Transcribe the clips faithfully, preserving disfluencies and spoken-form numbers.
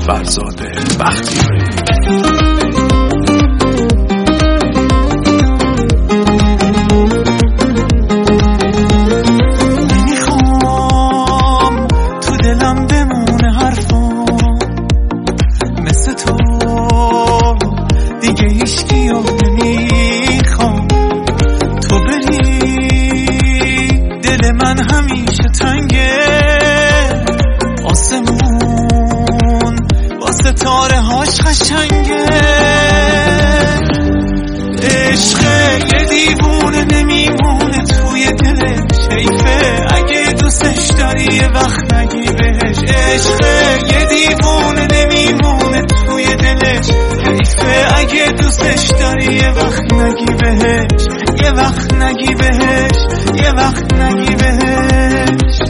فرزاد بختیاری. من همیشه تنگه آسمون با ستاره هاش قشنگه. عشق یه دیوونه نمیمونه توی دلش، حیفه اگه دوستش داری یه وقت نگی بهش. عشق یه دیوونه نمیمونه توی دلش، حیفه اگه دوستش داری یه وقت نگی بهش، یه وقت نگی بهش، یه وقت نگی بهش.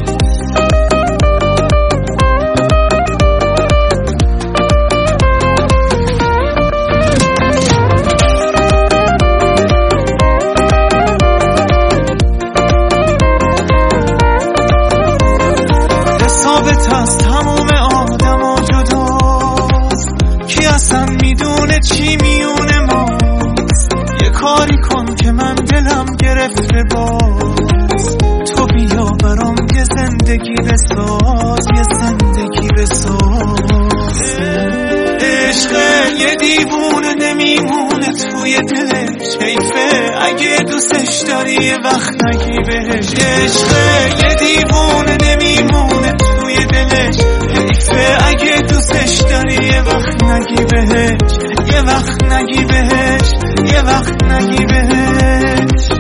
ثابت از تموم آدم و جداست، کی اصلا میدونه چی میونه ماست. یه کاری کن که من دلم گرفته باز، تو بیا برام یه زندگی بساز، یه زندگی بساز. عشق یه دیوونه نمیمونه توی دلش، حیفه اگه دوستش داری یه وقت نگی بهش. عشق یه دیوونه نمیمونه توی دلش، حیفه اگه دوستش داری یه وقت نگی بهش، یه وقت نگی بهش، یه وقت نگی بهش.